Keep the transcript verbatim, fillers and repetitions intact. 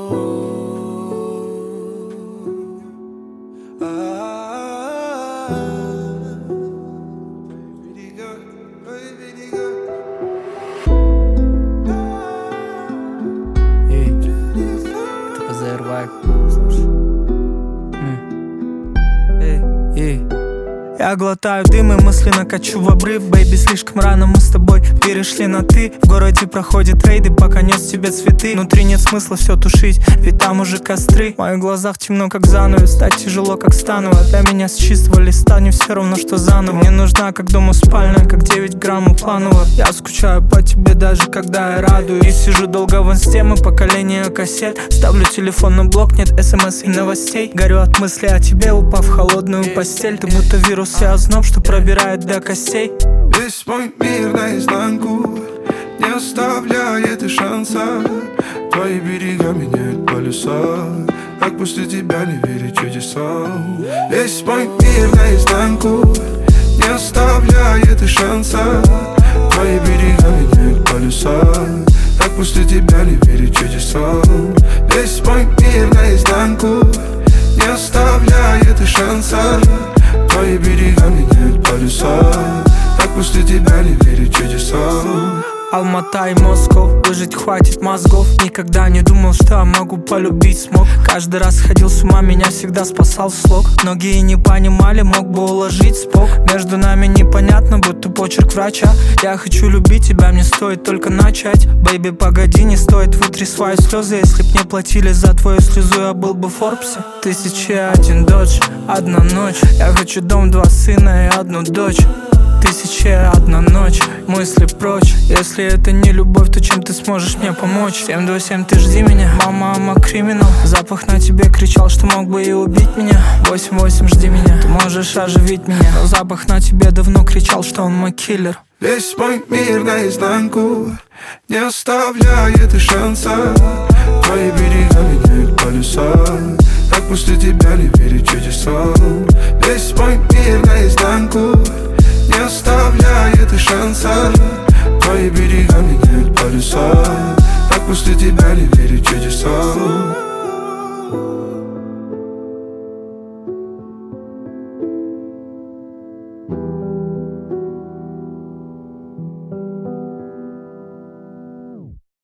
Я глотаю дым и мысленно качу в обрыв. Бэйби, слишком рано мы с тобой перешли на ты. В городе проходят рейды, пока нес тебе цветы. Внутри нет смысла все тушить, ведь там уже костры. В моих глазах темно, как занавес, так тяжело, как станово. Для меня с чистого листа не все равно, что заново. Мне нужна, как дома спальная, как девять граммов планово. Я скучаю по тебе, даже когда я радуюсь. И сижу долго в инсте, мы поколение кассет. Ставлю телефон на блок, нет смс и новостей. Горю от мысли о тебе, упав в холодную постель. Ты будто вирус и озноб, что пробирает до костей. Весь мой мир наизнанку, не оставляет и шанса. Твои берега меняют полюса, как после тебя не верить чудесам. Весь мой мир наизнанку, не оставляет и шанса. Твои берега меняют полюса, как после тебя не верить чудесам. Весь мой мир наизнанку, не оставляет и шанса. Твои берега меняют полюса, как после тебя не верить чудесам. Алмата и Москва, выжить хватит мозгов. Никогда не думал, что я могу полюбить смог. Каждый раз сходил с ума, меня всегда спасал слог. Многие не понимали, мог бы уложить спок. Между нами непонятно, будто почерк врача. Я хочу любить тебя, мне стоит только начать. Бэйби, погоди, не стоит, вытри свои слезы. Если б мне платили за твою слезу, я был бы в Форбсе. Тысяча и один додж, одна ночь. Я хочу дом, два сына и одну дочь. Тысяча и одна ночь, мысли прочь. Если это не любовь, то чем ты сможешь мне помочь? семь два семь, ты жди меня, мама, ама криминал. Запах на тебе кричал, что мог бы и убить меня. восемь восемь, жди меня, ты можешь оживить меня. Но запах на тебе давно кричал, что он мой киллер. Весь мой мир наизнанку, не оставляет и шанса. Твои берега меняют полюса, как после тебя не верить чудесам. Весь